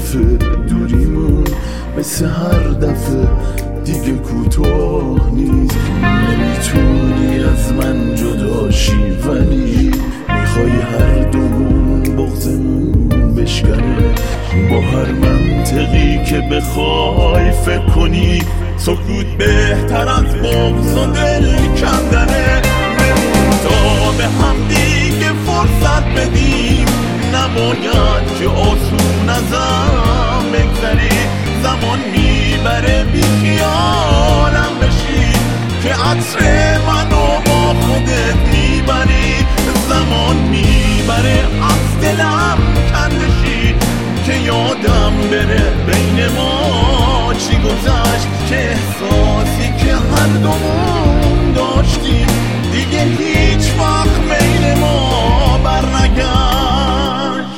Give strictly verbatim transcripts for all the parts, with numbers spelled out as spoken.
دفعه دوریمون مثل هر دفعه دیگه کوتاه نیست. نمیتونی از من جداشی ولی میخوای هر دومون بغضمون بشکنه. با هر منطقی که بخوای فکر کنی سکوت بهتر از بغض و دل کندنه. بمون تا به هم دیگه فرصت بدیم، نباید که آسون ازم بگذری. زمان میبره بی خیالم بشی که عطر منو با خودت میبری. زمان میبره از دلم کندشی که یادم بره بین ما چی گذشت، که احساسی که هر دومون داشتیم دیگه هیچ وقت بین ما برنگشت.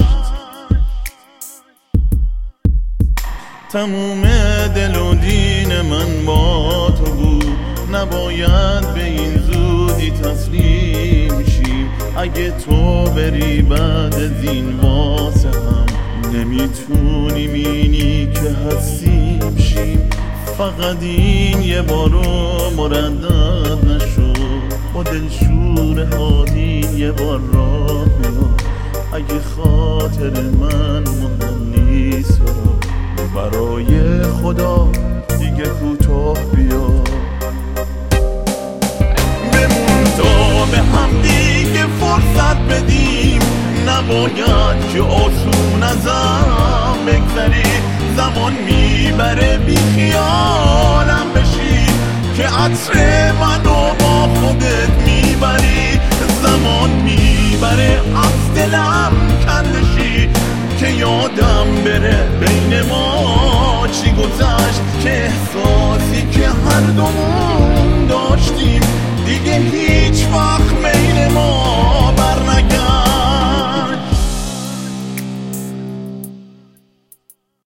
تموم دل و دین من با تو بود، نباید به این زودی تسلیم شیم. اگه تو بری بعد از این واسه هم نمیتونیم اینی که هستیم شیم. فقط این یه بارو مردد نشد، با دلشور حالی یه بار راه میاد. اگه خاطر من مهم نیست برای خدا دیگه کوتاه بیا. بمون تا به هم دیگه فرصت بدیم، نباید که آسون ازم بگذری. زمان میبره بی خیالم بشی که عطر منو با خودت میبری. زمان میبره از دلم کندشی که یادم بره